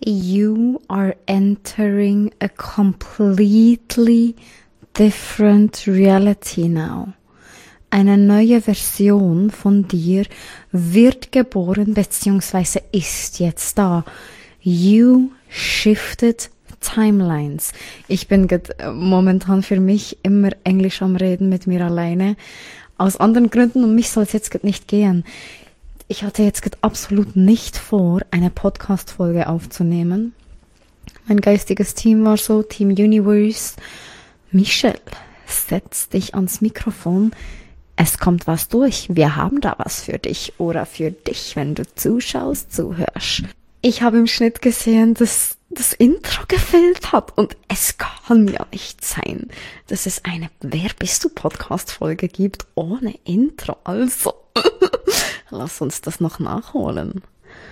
You are entering a completely different reality now. Eine neue Version von dir wird geboren bzw. ist jetzt da. You shifted timelines. Ich bin momentan für mich immer Englisch am Reden mit mir alleine. Aus anderen Gründen, um mich soll es jetzt nicht gehen. Ich hatte jetzt absolut nicht vor, eine Podcast-Folge aufzunehmen. Mein geistiges Team war so, Team Universe. Michelle, setz dich ans Mikrofon. Es kommt was durch. Wir haben da was für dich oder für dich, wenn du zuschaust, zuhörst. Ich habe im Schnitt gesehen, dass das Intro gefehlt hat und es kann ja nicht sein, dass es eine Wer bist du Podcast-Folge gibt ohne Intro. Also, lass uns das noch nachholen.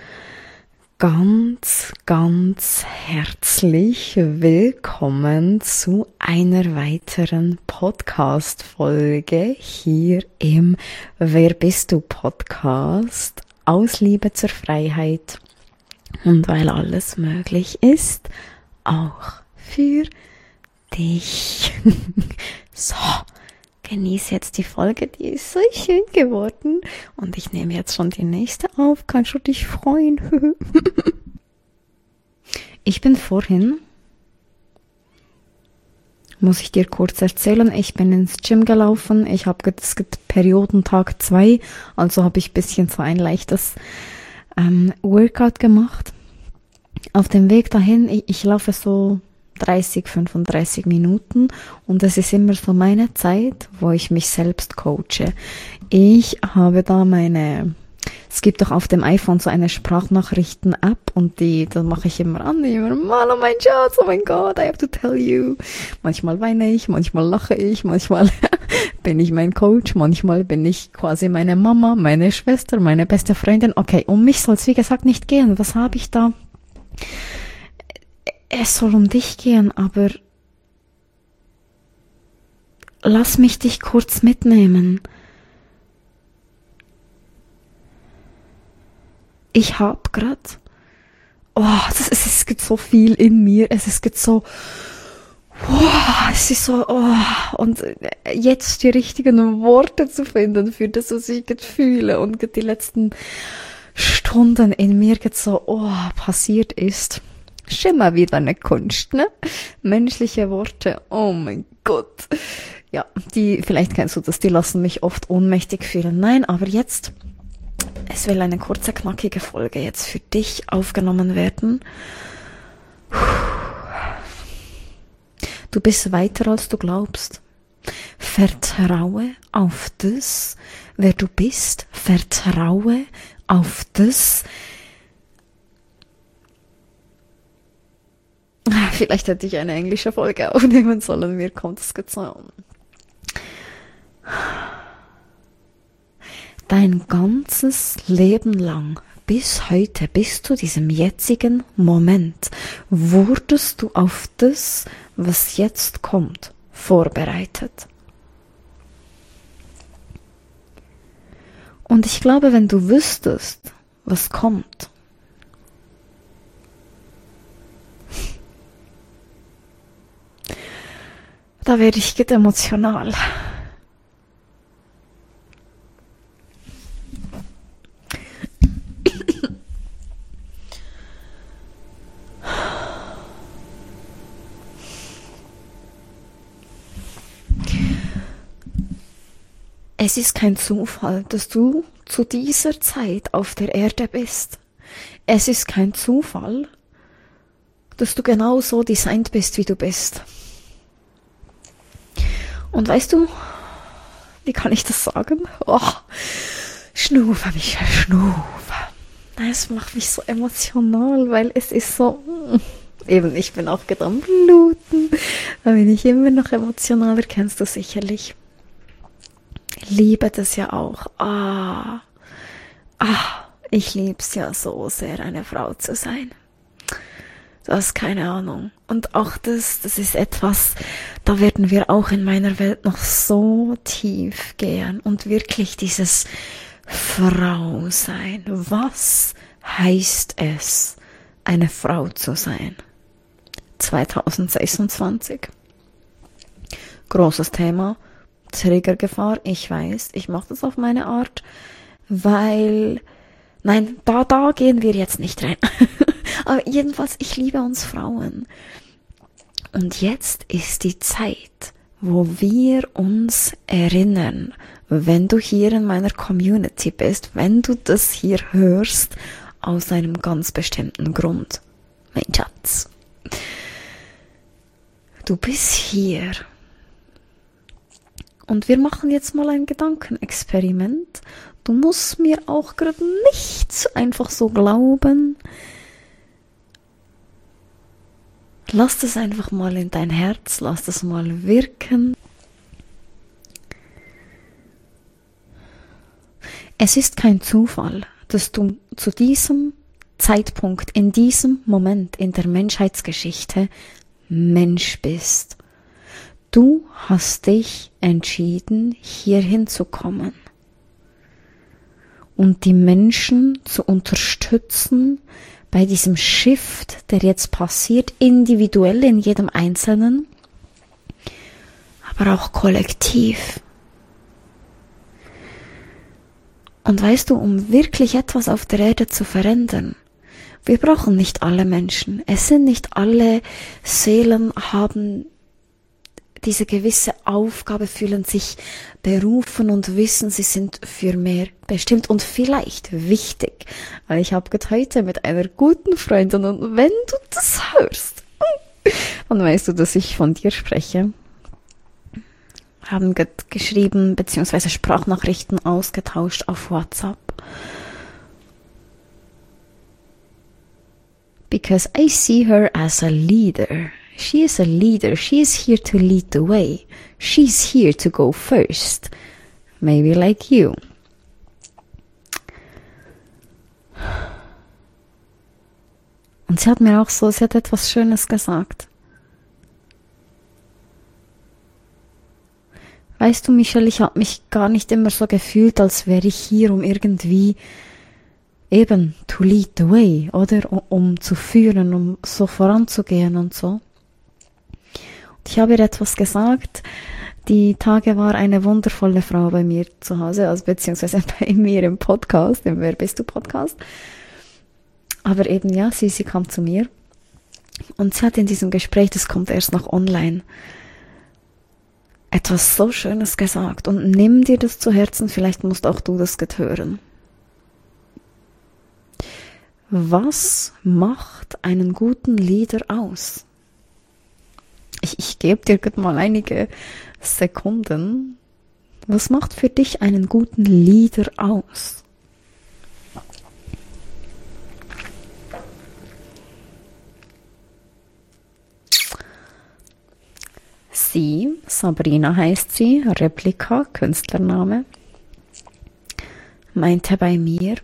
Ganz, ganz herzlich willkommen zu einer weiteren Podcast-Folge hier im Wer bist du Podcast aus Liebe zur Freiheit. Und weil alles möglich ist, auch für dich. So, genieß jetzt die Folge, die ist so schön geworden. Und ich nehme jetzt schon die nächste auf. Kannst du dich freuen? Ich bin vorhin, muss ich dir kurz erzählen, ich bin ins Gym gelaufen. Es gibt Periodentag 2, also habe ich ein bisschen so ein leichtes Workout gemacht. Auf dem Weg dahin, ich laufe so 35 Minuten und es ist immer so meine Zeit, wo ich mich selbst coache. Ich habe da es gibt doch auf dem iPhone so eine Sprachnachrichten-App und da mache ich immer an, oh mein Schatz, oh mein Gott, I have to tell you. Manchmal weine ich, manchmal lache ich, manchmal bin ich mein Coach, manchmal bin ich quasi meine Mama, meine Schwester, meine beste Freundin. Okay, um mich soll es wie gesagt nicht gehen. Was habe ich da? Es soll um dich gehen, aber lass mich dich kurz mitnehmen. Ich hab grad, es gibt so viel in mir, es ist so, es ist so, und jetzt die richtigen Worte zu finden für das, was ich fühle und die letzten Stunden in mir passiert ist. Schon mal wieder eine Kunst, ne? Menschliche Worte, oh mein Gott. Ja, vielleicht kennst du das, die lassen mich oft ohnmächtig fühlen. Nein, aber jetzt, es will eine kurze, knackige Folge jetzt für dich aufgenommen werden. Du bist weiter, als du glaubst. Vertraue auf das, wer du bist. Vertraue auf das. Vielleicht hätte ich eine englische Folge aufnehmen sollen. Mir kommt es gezogen. Dein ganzes Leben lang, bis heute, bis zu diesem jetzigen Moment, wurdest du auf das, was jetzt kommt, vorbereitet. Und ich glaube, wenn du wüsstest, was kommt, da werde ich emotional. Es ist kein Zufall, dass du zu dieser Zeit auf der Erde bist. Es ist kein Zufall, dass du genau so designt bist, wie du bist. Und weißt du, wie kann ich das sagen? Schnufe, Michael, schnufe. Es macht mich so emotional, weil es ist so, eben, ich bin auch gerade am Bluten. Da bin ich immer noch emotionaler, kennst du sicherlich. Ich liebe das ja auch. Ich liebe es ja so sehr, eine Frau zu sein. Du hast keine Ahnung. Und auch das ist etwas, da werden wir auch in meiner Welt noch so tief gehen. Und wirklich dieses Frau sein. Was heißt es, eine Frau zu sein. 2026. Großes Thema, Triggergefahr, ich weiß, ich mache das auf meine Art, weil, nein, da gehen wir jetzt nicht rein. Aber jedenfalls, ich liebe uns Frauen. Und jetzt ist die Zeit, wo wir uns erinnern, wenn du hier in meiner Community bist, wenn du das hier hörst, aus einem ganz bestimmten Grund. Mein Schatz. Du bist hier. Und wir machen jetzt mal ein Gedankenexperiment. Du musst mir auch gerade nichts einfach so glauben. Lass das einfach mal in dein Herz, lass das mal wirken. Es ist kein Zufall, dass du zu diesem Zeitpunkt, in diesem Moment in der Menschheitsgeschichte Mensch bist. Du hast dich entschieden, hierhin zu kommen und die Menschen zu unterstützen bei diesem Shift, der jetzt passiert, individuell in jedem Einzelnen, aber auch kollektiv. Und weißt du, um wirklich etwas auf der Erde zu verändern, wir brauchen nicht alle Menschen. Es sind nicht alle Seelen, haben diese gewisse Aufgabe, fühlen sich berufen und wissen, sie sind für mehr bestimmt und vielleicht wichtig. Weil ich habe gerade heute mit einer guten Freundin, und wenn du das hörst, dann weißt du, dass ich von dir spreche. Haben geschrieben bzw. Sprachnachrichten ausgetauscht auf WhatsApp. Because I see her as a leader. She is a leader. She is here to lead the way. She's here to go first. Maybe like you. Und sie hat etwas Schönes gesagt. Weißt du, Michelle, ich habe mich gar nicht immer so gefühlt, als wäre ich hier, um irgendwie eben to lead the way, oder? Um zu führen, um so voranzugehen und so. Und ich habe ihr etwas gesagt. Die Tage war eine wundervolle Frau bei mir zu Hause, also beziehungsweise bei mir im Podcast, im Wer bist du Podcast. Aber eben, ja, sie kam zu mir. Und sie hat in diesem Gespräch, das kommt erst noch online, etwas so Schönes gesagt. Und nimm dir das zu Herzen, vielleicht musst auch du das hören. Was macht einen guten Leader aus? Ich gebe dir mal einige Sekunden. Was macht für dich einen guten Leader aus? Sie, Sabrina heißt sie, Replika, Künstlername, meinte bei mir,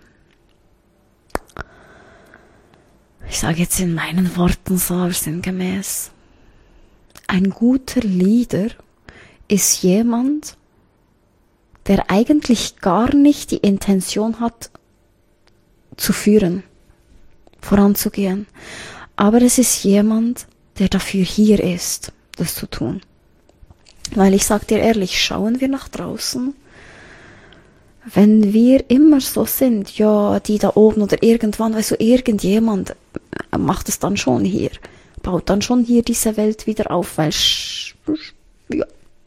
ich sage jetzt in meinen Worten so sinngemäß, ein guter Leader ist jemand, der eigentlich gar nicht die Intention hat, zu führen, voranzugehen. Aber es ist jemand, der dafür hier ist, das zu tun. Weil ich sag dir ehrlich, schauen wir nach draußen, wenn wir immer so sind, ja, die da oben oder irgendwann, weißt du, irgendjemand macht es dann schon hier, baut dann schon hier diese Welt wieder auf, weil, ja.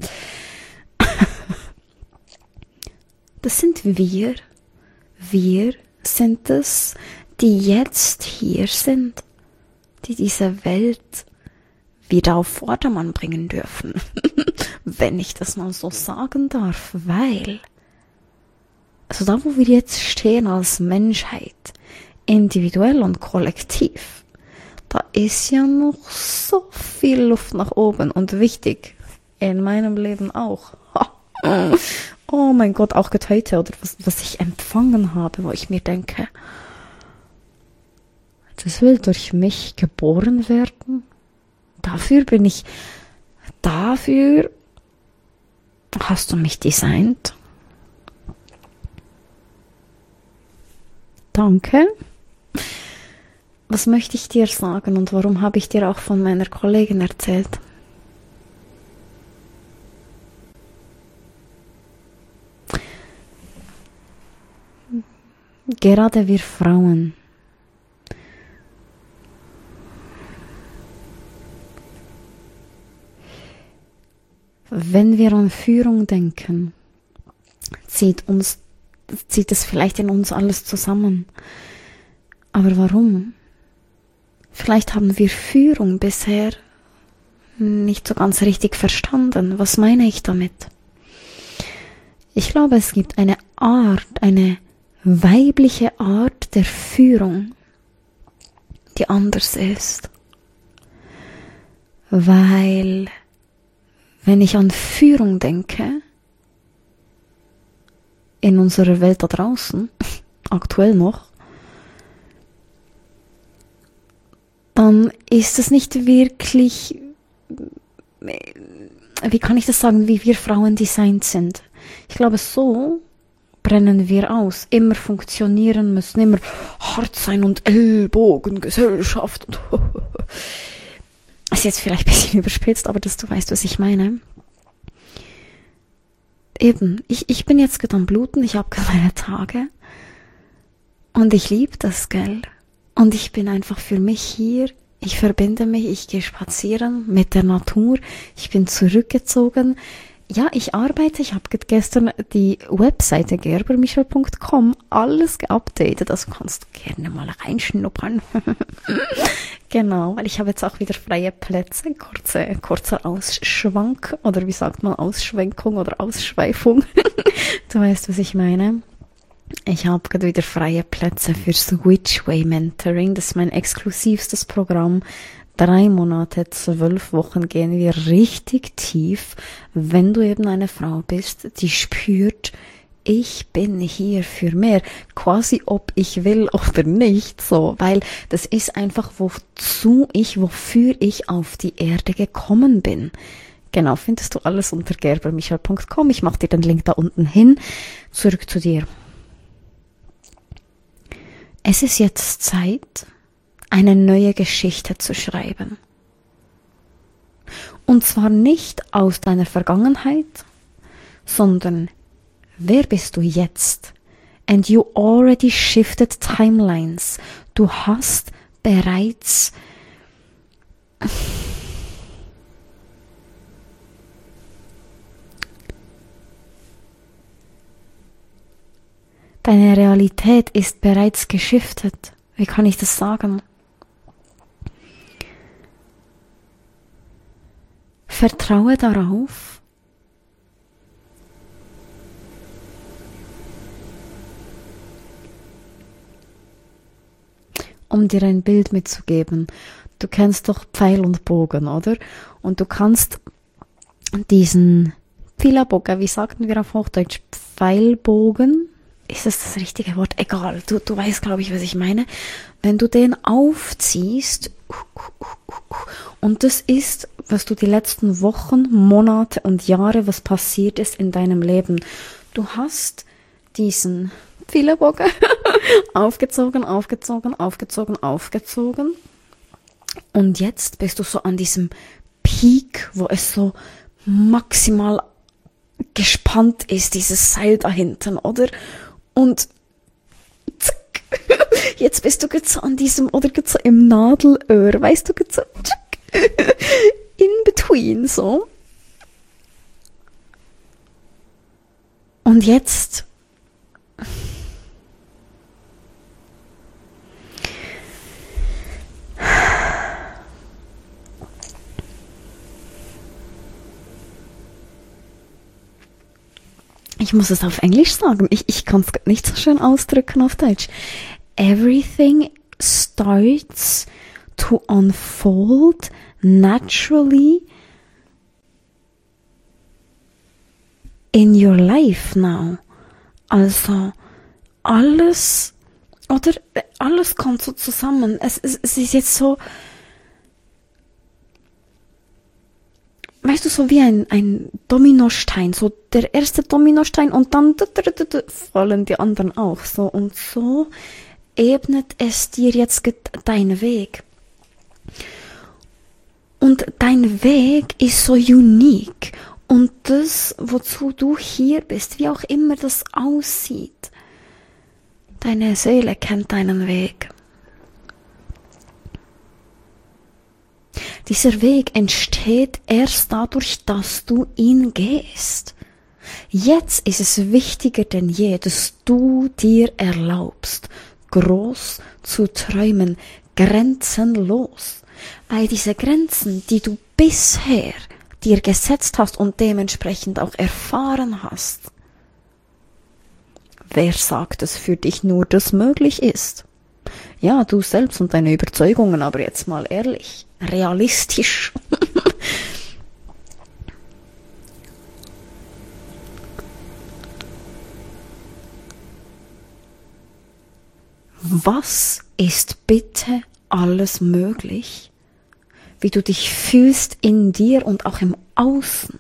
Das sind wir. Wir sind es, die jetzt hier sind, die diese Welt wieder auf Vordermann bringen dürfen. Wenn ich das mal so sagen darf, weil, also da, wo wir jetzt stehen als Menschheit, individuell und kollektiv, da ist ja noch so viel Luft nach oben und wichtig, in meinem Leben auch. Oh mein Gott, auch heute, oder was ich empfangen habe, wo ich mir denke, das will durch mich geboren werden. Dafür hast du mich designt. Danke. was möchte ich dir sagen und warum habe ich dir auch von meiner Kollegin erzählt? Gerade wir Frauen, wenn wir an Führung denken, zieht es vielleicht in uns alles zusammen. Aber warum? Vielleicht haben wir Führung bisher nicht so ganz richtig verstanden. Was meine ich damit? Ich glaube, es gibt eine weibliche Art der Führung, die anders ist. Weil, wenn ich an Führung denke, in unserer Welt da draußen, aktuell noch, dann ist es nicht wirklich, wie kann ich das sagen, wie wir Frauen designt sind. Ich glaube, so brennen wir aus, immer funktionieren müssen, immer hart sein und Ellbogen, Gesellschaft. Ist jetzt vielleicht ein bisschen überspitzt, aber dass du weißt, was ich meine. Eben, ich bin jetzt gerade am Bluten, ich habe gerade meine Tage und ich liebe das, gell? Und ich bin einfach für mich hier, ich verbinde mich, ich gehe spazieren mit der Natur, ich bin zurückgezogen. Ja, ich arbeite, ich habe gestern die Webseite gerbermichel.com alles geupdatet, also kannst du gerne mal reinschnuppern. Genau, weil ich habe jetzt auch wieder freie Plätze, kurzer Ausschwank, oder wie sagt man, Ausschwenkung oder Ausschweifung. Du weißt, was ich meine. Ich habe gerade wieder freie Plätze für Switchway Mentoring, das ist mein exklusivstes Programm. 3 Monate, 12 Wochen gehen wir richtig tief, wenn du eben eine Frau bist, die spürt, ich bin hier für mehr, quasi ob ich will oder nicht, so, weil das ist einfach, wofür ich auf die Erde gekommen bin. Genau, findest du alles unter gerbermichel.com, ich mache dir den Link da unten hin. Zurück zu dir. Es ist jetzt Zeit, eine neue Geschichte zu schreiben. Und zwar nicht aus deiner Vergangenheit, sondern wer bist du jetzt? And you already shifted timelines. Du hast bereits deine Realität ist bereits geschiftet. Wie kann ich das sagen? Vertraue darauf, um dir ein Bild mitzugeben. Du kennst doch Pfeil und Bogen, oder? Und du kannst diesen Pfeilerbogen, wie sagten wir auf Hochdeutsch, Pfeilbogen, ist das richtige Wort? Egal, du weißt, glaube ich, was ich meine. Wenn du den aufziehst, und das ist, was du die letzten Wochen, Monate und Jahre, was passiert ist in deinem Leben. Du hast diesen Pfeilerbogen aufgezogen. Und jetzt bist du so an diesem Peak, wo es so maximal gespannt ist, dieses Seil da hinten, oder? Und zack, jetzt bist du so an diesem, oder so im Nadelöhr, weißt du, so in between, so. Und jetzt ich muss es auf Englisch sagen. Ich kann es nicht so schön ausdrücken auf Deutsch. Everything starts to unfold naturally in your life now. Also alles kommt so zusammen. Es ist jetzt so, weißt du, so wie ein Dominostein, so der erste Dominostein und dann fallen die anderen auch so und so ebnet es dir jetzt deinen Weg. Und dein Weg ist so unique. Und das, wozu du hier bist, wie auch immer das aussieht, deine Seele kennt deinen Weg. Dieser Weg entsteht erst dadurch, dass du ihn gehst. Jetzt ist es wichtiger denn je, dass du dir erlaubst, groß zu träumen, grenzenlos. Weil diese Grenzen, die du bisher dir gesetzt hast und dementsprechend auch erfahren hast, wer sagt, dass für dich nur das möglich ist? Ja, du selbst und deine Überzeugungen, aber jetzt mal ehrlich, realistisch. Was ist bitte alles möglich, wie du dich fühlst in dir und auch im Außen,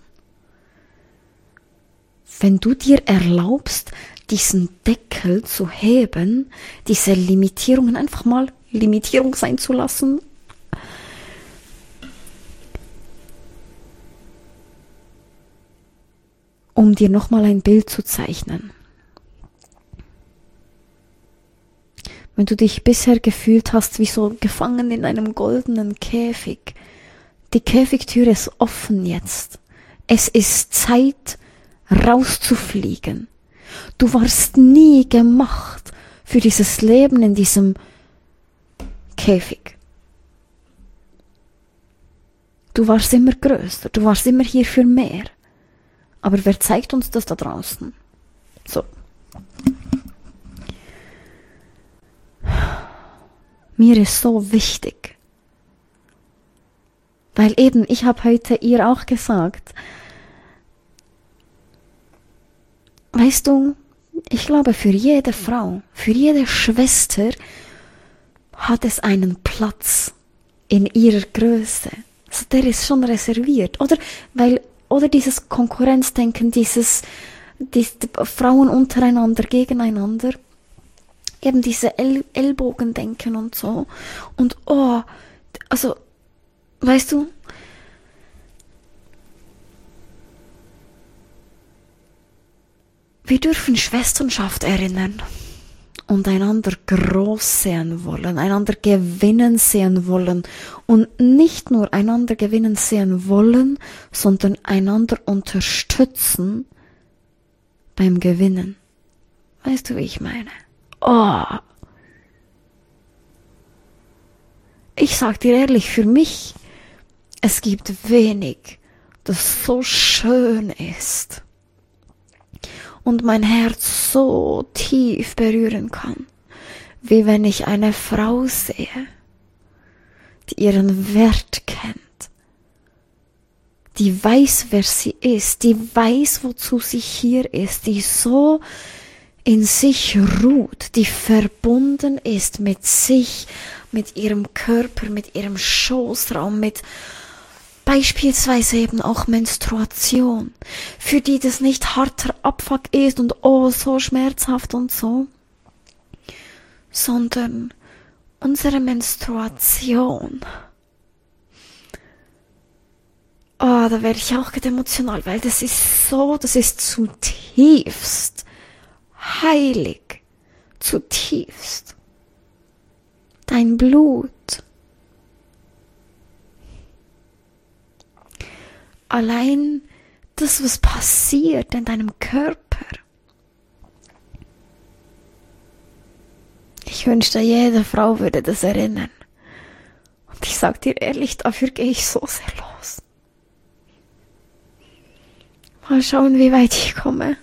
wenn du dir erlaubst, diesen Deckel zu heben, diese Limitierungen einfach mal Limitierung sein zu lassen? Um dir nochmal ein Bild zu zeichnen. Wenn du dich bisher gefühlt hast, wie so gefangen in einem goldenen Käfig, die Käfigtüre ist offen jetzt. Es ist Zeit, rauszufliegen. Du warst nie gemacht für dieses Leben in diesem Käfig. Du warst immer größer, du warst immer hier für mehr. Aber wer zeigt uns das da draußen? So. Mir ist so wichtig, weil eben, ich habe heute ihr auch gesagt, weißt du, ich glaube, für jede Frau, für jede Schwester hat es einen Platz in ihrer Größe. Also der ist schon reserviert. Oder dieses Konkurrenzdenken, diese Frauen untereinander, gegeneinander, eben diese Ellbogendenken und so. Und also, weißt du, wir dürfen Schwesternschaft erinnern und einander groß sehen wollen, einander gewinnen sehen wollen und nicht nur einander gewinnen sehen wollen, sondern einander unterstützen beim Gewinnen. Weißt du, wie ich meine? Ich sag dir ehrlich, für mich, es gibt wenig, das so schön ist und mein Herz so tief berühren kann, wie wenn ich eine Frau sehe, die ihren Wert kennt, die weiß, wer sie ist, die weiß, wozu sie hier ist, die so in sich ruht, die verbunden ist mit sich, mit ihrem Körper, mit ihrem Schoßraum, mit beispielsweise eben auch Menstruation, für die das nicht harter Abfuck ist und so schmerzhaft und so, sondern unsere Menstruation. Da werde ich auch emotional, weil das ist zutiefst heilig, zutiefst. Dein Blut. Allein das, was passiert in deinem Körper. Ich wünschte, jede Frau würde das erinnern. Und ich sag dir ehrlich, dafür gehe ich so sehr los. Mal schauen, wie weit ich komme.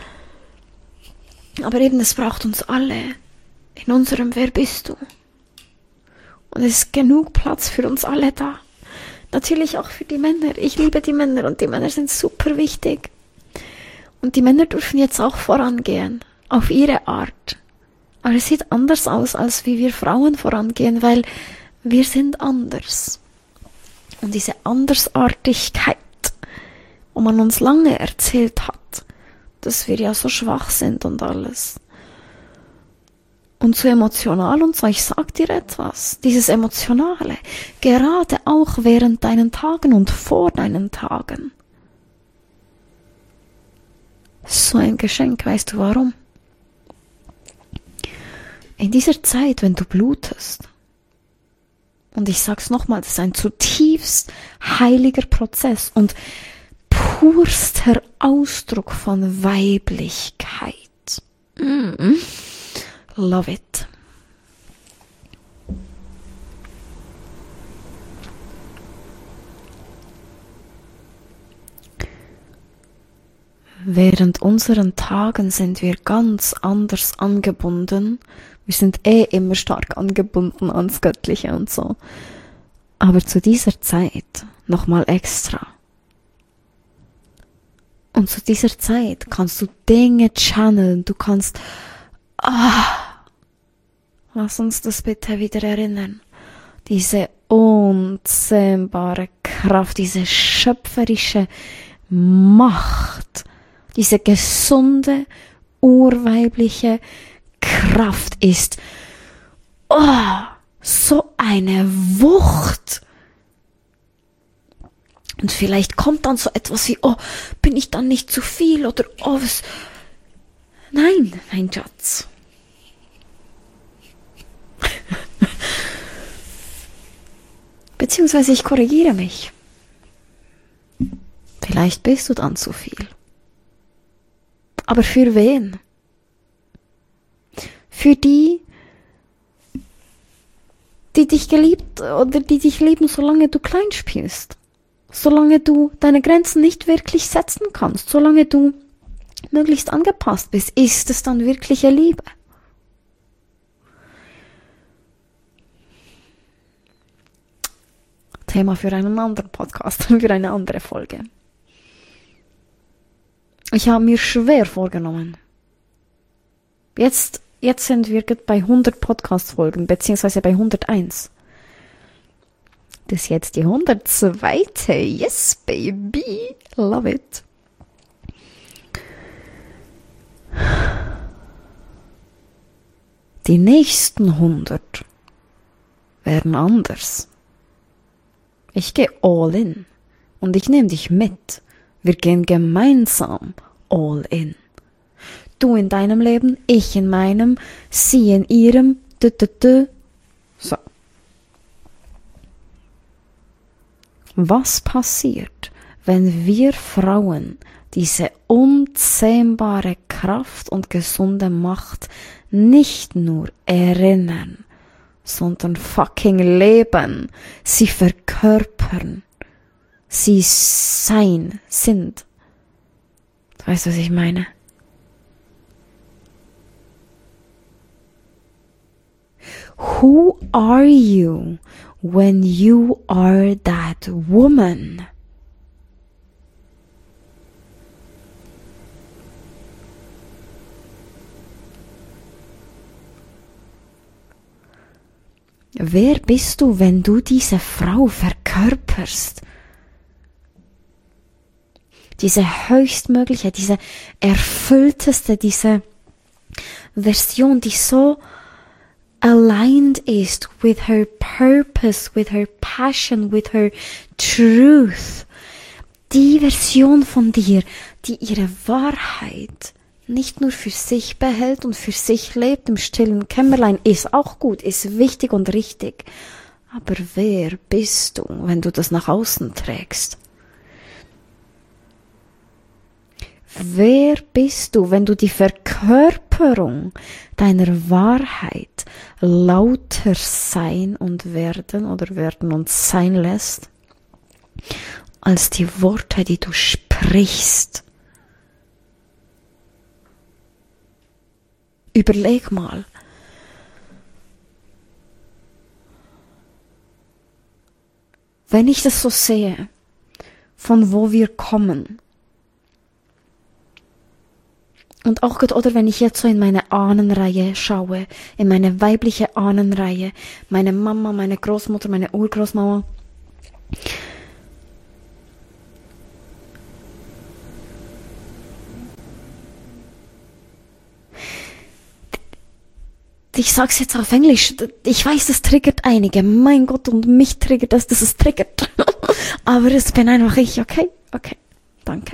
Aber eben, es braucht uns alle in unserem Wer bist du? Und es ist genug Platz für uns alle da. Natürlich auch für die Männer. Ich liebe die Männer und die Männer sind super wichtig. Und die Männer dürfen jetzt auch vorangehen. Auf ihre Art. Aber es sieht anders aus, als wie wir Frauen vorangehen, weil wir sind anders. Und diese Andersartigkeit, wo man uns lange erzählt hat, dass wir ja so schwach sind und alles. und zu emotional und so. Ich sag dir etwas, dieses Emotionale, gerade auch während deinen Tagen und vor deinen Tagen. So ein Geschenk, weißt du warum? In dieser Zeit, wenn du blutest, und ich sag's nochmal, das ist ein zutiefst heiliger Prozess und purster Ausdruck von Weiblichkeit. Love it. Während unseren Tagen sind wir ganz anders angebunden. Wir sind immer stark angebunden ans Göttliche und so. Aber zu dieser Zeit nochmal extra. Und zu dieser Zeit kannst du Dinge channeln, du kannst, lass uns das bitte wieder erinnern. Diese unzähmbare Kraft, diese schöpferische Macht, diese gesunde, urweibliche Kraft ist, so eine Wucht. Und vielleicht kommt dann so etwas wie, bin ich dann nicht zu viel oder was? Nein, mein Schatz. Beziehungsweise ich korrigiere mich. Vielleicht bist du dann zu viel. Aber für wen? Für die dich geliebt oder die dich lieben, solange du klein spielst. Solange du deine Grenzen nicht wirklich setzen kannst, solange du möglichst angepasst bist, ist es dann wirkliche Liebe. Thema für einen anderen Podcast, für eine andere Folge. Ich habe mir schwer vorgenommen. Jetzt sind wir bei 100 Podcast-Folgen, beziehungsweise bei 101. Das ist jetzt die 102. Yes, baby. Love it. Die nächsten 100 werden anders. Ich gehe all in. Und ich nehme dich mit. Wir gehen gemeinsam all in. Du in deinem Leben, ich in meinem, sie in ihrem, So. Was passiert, wenn wir Frauen diese unzähmbare Kraft und gesunde Macht nicht nur erinnern, sondern fucking leben, sie verkörpern, sie sind. Weißt du, was ich meine? Who are you when you are that woman? Wer bist du, wenn du diese Frau verkörperst? Diese höchstmögliche, diese erfüllteste, diese Version, die so aligned ist with her purpose, with her passion, with her truth. Die Version von dir, die ihre Wahrheit nicht nur für sich behält und für sich lebt im stillen Kämmerlein, ist auch gut, ist wichtig und richtig. Aber wer bist du, wenn du das nach außen trägst? Wer bist du, wenn du die Verkörperung deiner Wahrheit lauter sein und werden und sein lässt, als die Worte, die du sprichst? Überleg mal. Wenn ich das so sehe, von wo wir kommen, und auch oder wenn ich jetzt so in meine Ahnenreihe schaue, in meine weibliche Ahnenreihe, meine Mama, meine Großmutter, meine Urgroßmama, ich sag's jetzt auf Englisch. Ich weiß, das triggert einige. Mein Gott, und mich triggert das, dass es triggert. Aber es bin einfach ich. Okay, danke.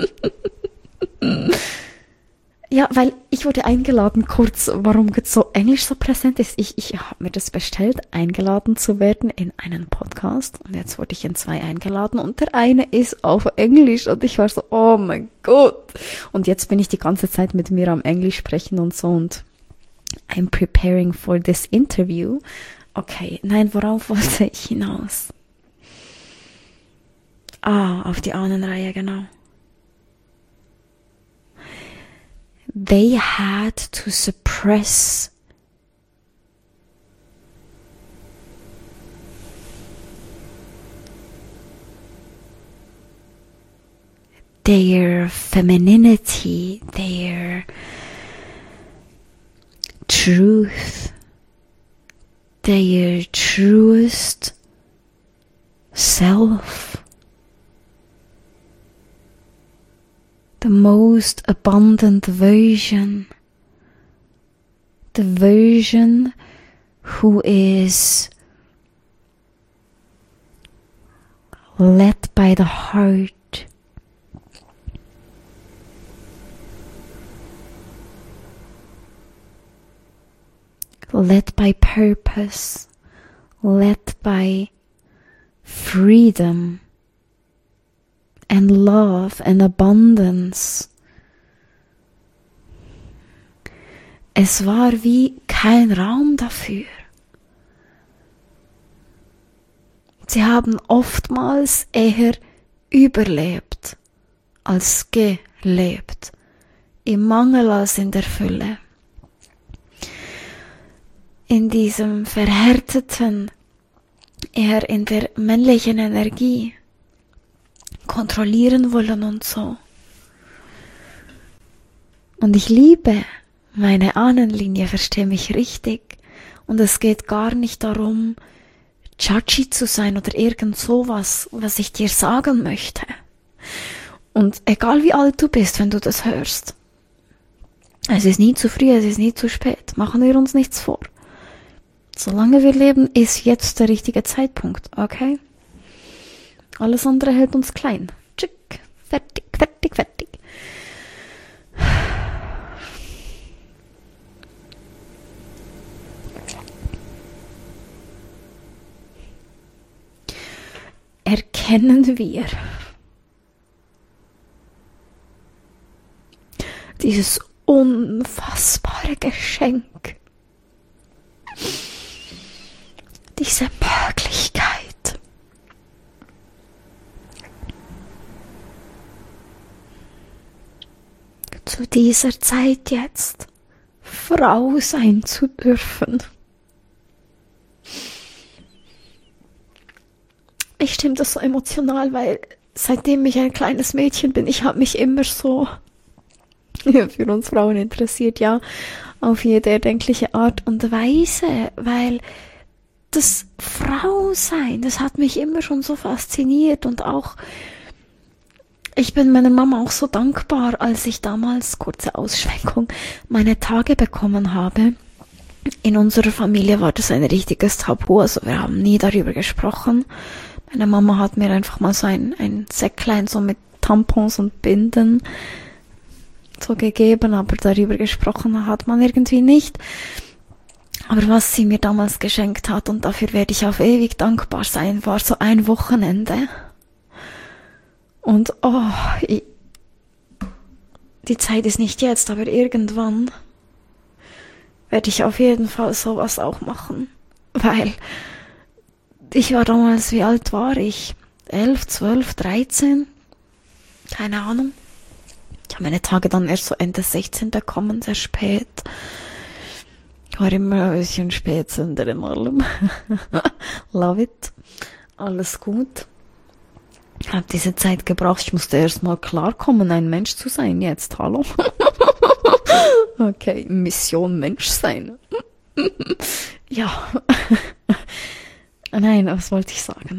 Ja, weil ich wurde eingeladen, kurz, warum so Englisch so präsent ist. Ich habe mir das bestellt, eingeladen zu werden in einen Podcast. Und jetzt wurde ich in 2 eingeladen und der eine ist auf Englisch. Und ich war so, oh mein Gott. Und jetzt bin ich die ganze Zeit mit mir am Englisch sprechen und so. Und I'm preparing for this interview. Okay, nein, worauf wollte ich hinaus? Auf die Ahnenreihe, genau. They had to suppress their femininity, their truth, their truest self, the most abundant version, the version who is led by the heart, led by purpose, led by freedom and love and abundance. Es war wie kein Raum dafür. Sie haben oftmals eher überlebt als gelebt, im Mangel als in der Fülle. In diesem verhärteten, eher in der männlichen Energie, kontrollieren wollen und so. Und ich liebe meine Ahnenlinie, verstehe mich richtig. Und es geht gar nicht darum, judgy zu sein oder irgend sowas, was ich dir sagen möchte. Und egal wie alt du bist, wenn du das hörst, es ist nie zu früh, es ist nie zu spät. Machen wir uns nichts vor. Solange wir leben, ist jetzt der richtige Zeitpunkt, okay? Alles andere hält uns klein. Tschick, fertig. Erkennen wir dieses unfassbare Geschenk, diese Möglichkeit, zu dieser Zeit jetzt Frau sein zu dürfen. Ich stimme das so emotional, weil seitdem ich ein kleines Mädchen bin, ich habe mich immer so für uns Frauen interessiert, ja, auf jede erdenkliche Art und Weise, weil das Frausein, das hat mich immer schon so fasziniert und auch, ich bin meiner Mama auch so dankbar, als ich damals, kurze Ausschwenkung, meine Tage bekommen habe. In unserer Familie war das ein richtiges Tabu, also wir haben nie darüber gesprochen. Meine Mama hat mir einfach mal so ein Säcklein so mit Tampons und Binden so gegeben, aber darüber gesprochen hat man irgendwie nicht. Aber was sie mir damals geschenkt hat, und dafür werde ich auf ewig dankbar sein, war so ein Wochenende. Und die Zeit ist nicht jetzt, aber irgendwann werde ich auf jeden Fall sowas auch machen. Weil ich war damals, wie alt war ich? 11, 12, 13? Keine Ahnung. Ich habe meine Tage dann erst so Ende 16 bekommen, sehr spät. Ich war immer ein bisschen Spätsünder in allem. Love it. Alles gut. Ich habe diese Zeit gebraucht. Ich musste erst mal klarkommen, ein Mensch zu sein jetzt. Hallo? Okay, Mission Mensch sein. Ja. Nein, was wollte ich sagen?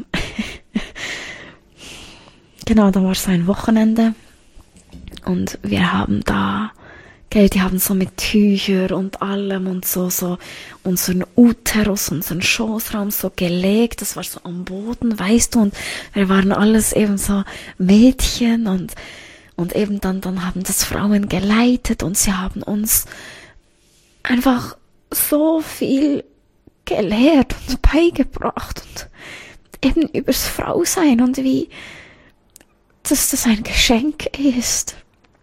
Genau, da war es ein Wochenende und wir haben da Gell, die haben so mit Tücher und allem und so unseren Uterus, unseren Schoßraum so gelegt, das war so am Boden, weißt du, und wir waren alles eben so Mädchen und eben dann haben das Frauen geleitet und sie haben uns einfach so viel gelehrt und beigebracht und eben übers Frausein und wie dass das ein Geschenk ist.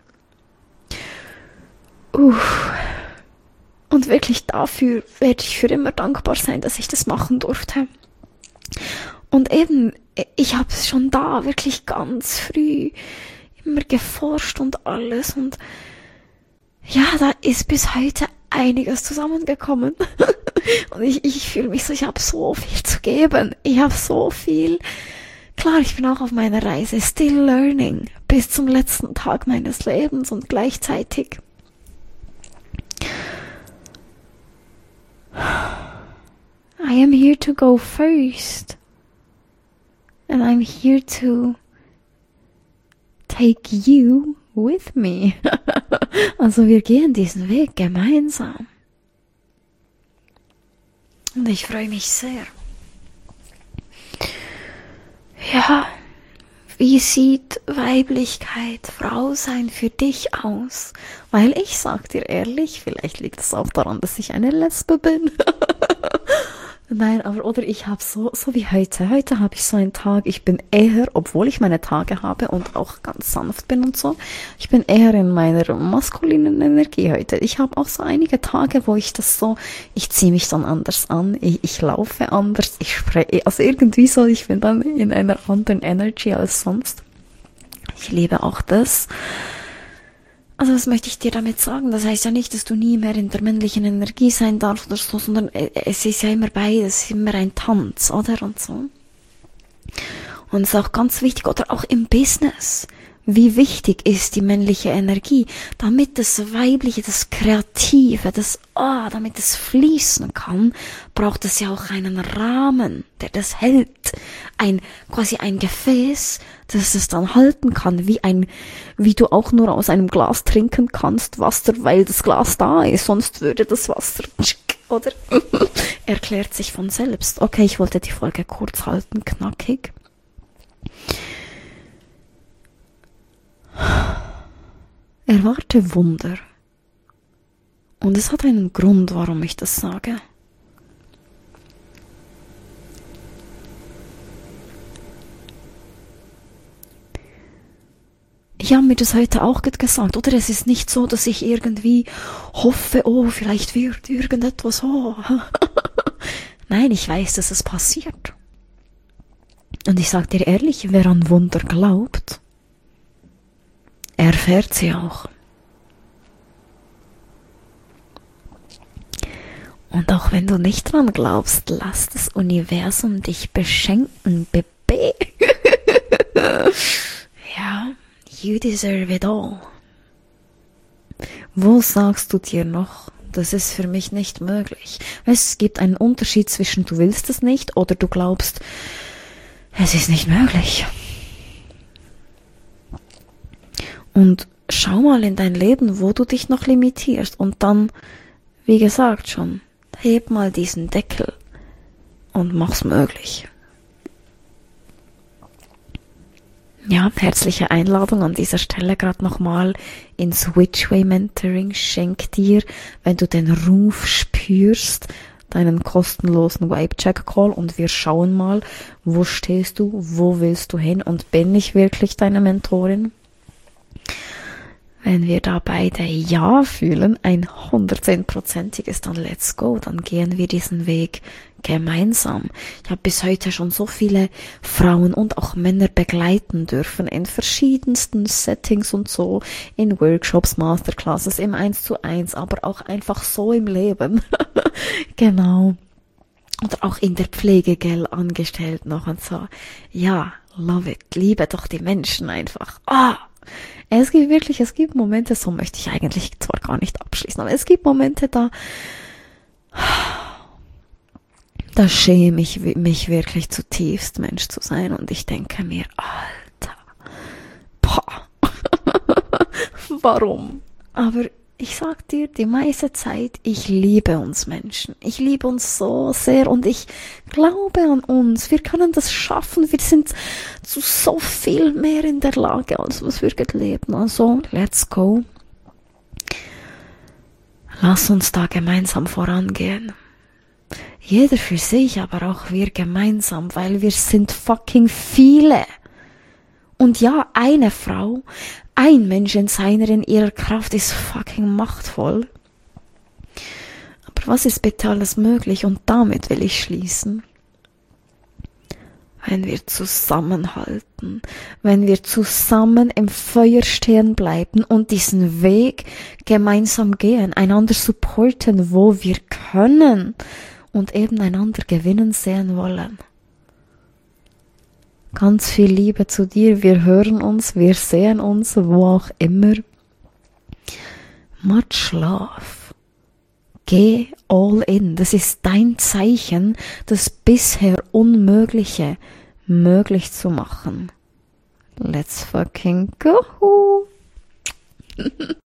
Und wirklich dafür werde ich für immer dankbar sein, dass ich das machen durfte. Und eben, ich habe es schon da wirklich ganz früh immer geforscht und alles. Und ja, da ist bis heute einiges zusammengekommen. Und ich fühle mich so, ich habe so viel zu geben. Ich habe so viel. Klar, ich bin auch auf meiner Reise, still learning, bis zum letzten Tag meines Lebens und gleichzeitig I am here to go first. And I'm here to take you with me. Also wir gehen diesen Weg gemeinsam. Und ich freue mich sehr. Ja, wie sieht Weiblichkeit, Frausein für dich aus? Weil ich sag dir ehrlich, vielleicht liegt es auch daran, dass ich eine Lesbe bin. Nein, aber oder ich habe so wie heute. Heute habe ich so einen Tag, ich bin eher, obwohl ich meine Tage habe und auch ganz sanft bin und so, ich bin eher in meiner maskulinen Energie heute. Ich habe auch so einige Tage, wo ich das so, ich ziehe mich dann anders an, ich laufe anders, ich spreche, also irgendwie so, ich bin dann in einer anderen Energy als sonst. Ich liebe auch das. Also was möchte ich dir damit sagen? Das heißt ja nicht, dass du nie mehr in der männlichen Energie sein darfst oder so, sondern es ist ja immer beides, immer ein Tanz, oder? Und so. Und es ist auch ganz wichtig, oder auch im Business. Wie wichtig ist die männliche Energie, damit das Weibliche, das Kreative, damit es fließen kann, braucht es ja auch einen Rahmen, der das hält. Quasi ein Gefäß, das es dann halten kann, wie du auch nur aus einem Glas trinken kannst, Wasser, weil das Glas da ist, sonst würde das Wasser, oder? Erklärt sich von selbst. Okay, ich wollte die Folge kurz halten, knackig. Erwarte Wunder. Und es hat einen Grund, warum ich das sage. Ich habe mir das heute auch gesagt, oder? Es ist nicht so, dass ich irgendwie hoffe, oh, vielleicht wird irgendetwas, oh. Nein, ich weiß, dass es passiert. Und ich sage dir ehrlich, wer an Wunder glaubt, erfährt sie auch. Und auch wenn du nicht dran glaubst, lass das Universum dich beschenken, Bebe. Ja, you deserve it all. Wo sagst du dir noch, das ist für mich nicht möglich? Es gibt einen Unterschied zwischen du willst es nicht oder du glaubst, es ist nicht möglich. Und schau mal in dein Leben, wo du dich noch limitierst. Und dann, wie gesagt schon, heb mal diesen Deckel und mach's möglich. Ja, herzliche Einladung an dieser Stelle gerade nochmal ins Witchway Mentoring. Schenk dir, wenn du den Ruf spürst, deinen kostenlosen Vibe-Check-Call und wir schauen mal, wo stehst du, wo willst du hin und bin ich wirklich deine Mentorin? Wenn wir da beide Ja fühlen, ein 110%iges, dann let's go, dann gehen wir diesen Weg gemeinsam. Ich habe bis heute schon so viele Frauen und auch Männer begleiten dürfen in verschiedensten Settings und so, in Workshops, Masterclasses, im 1:1, aber auch einfach so im Leben. Genau. Oder auch in der Pflege, gell, angestellt noch und so. Ja, love it, liebe doch die Menschen einfach. Es gibt Momente, so möchte ich eigentlich zwar gar nicht abschließen, aber es gibt Momente, da schäme ich mich wirklich zutiefst, Mensch zu sein und ich denke mir, Alter, warum? Aber ich sag dir, die meiste Zeit, ich liebe uns Menschen. Ich liebe uns so sehr und ich glaube an uns. Wir können das schaffen. Wir sind zu so viel mehr in der Lage, als was wir gelebt haben. Also, let's go. Lass uns da gemeinsam vorangehen. Jeder für sich, aber auch wir gemeinsam, weil wir sind fucking viele. Und ja, eine Frau, ein Mensch in ihrer Kraft ist fucking machtvoll. Aber was ist bitte alles möglich? Und damit will ich schließen. Wenn wir zusammenhalten, wenn wir zusammen im Feuer stehen bleiben und diesen Weg gemeinsam gehen, einander supporten, wo wir können und eben einander gewinnen sehen wollen. Ganz viel Liebe zu dir, wir hören uns, wir sehen uns, wo auch immer. Much love. Geh all in, das ist dein Zeichen, das bisher Unmögliche möglich zu machen. Let's fucking go!